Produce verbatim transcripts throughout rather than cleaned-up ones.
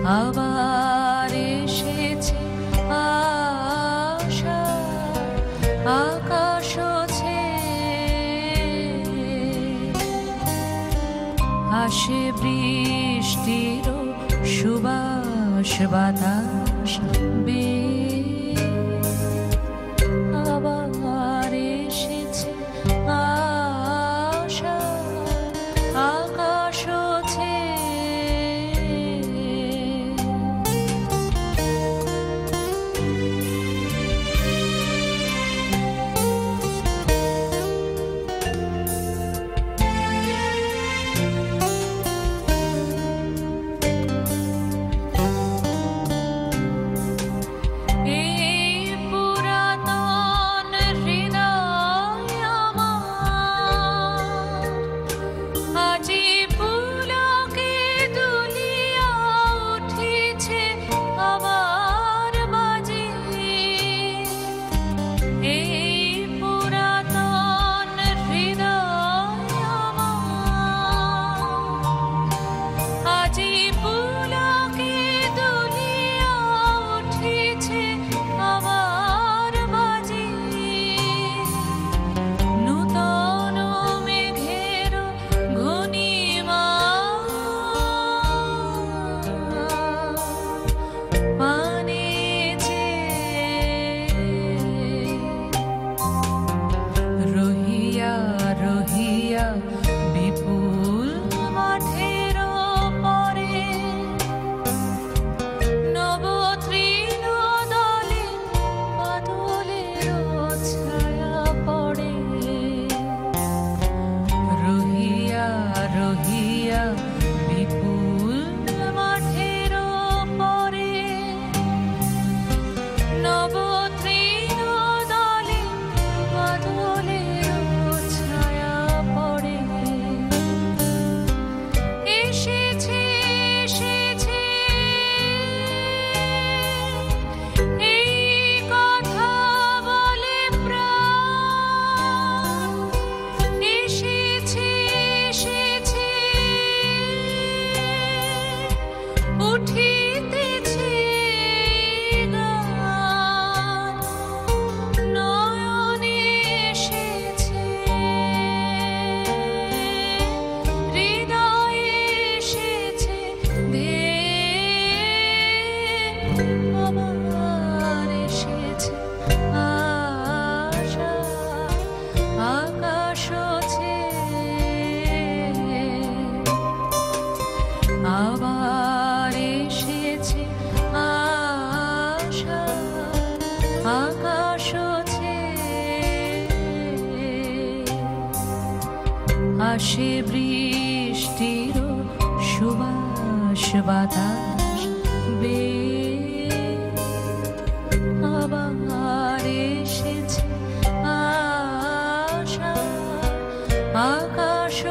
আবার এসেছে আশা আকাশ আসে বৃষ্টির সুবাস বাতাস বেয়ে আবার এসেছে আশা আকাশ বিপুল মাঠের পরে নব তৃণ দলে বাদলের ছায়া পড়ে রহিয়া রহিয়া বিপুল মাঠের পরে নব তৃণ দলে বাদলের ছায়া পড়ে এসেছে এসেছে এই কথা বলে প্রাণ এসেছে এসেছে উঠিতেছে গান নয়নে এসেছে হৃদয়ে এসেছে দে আবার এসেছে আশা আকাশ আবার এসেছে আশা আকাশ আসে বৃষ্টির সুবাস বাতাস বেয়ে আবার এসেছে আশা আকাশ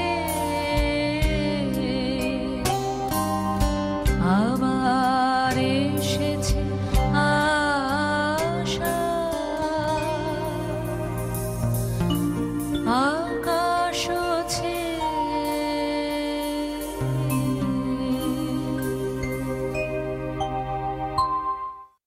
আবার এসেছে আশা আকাশ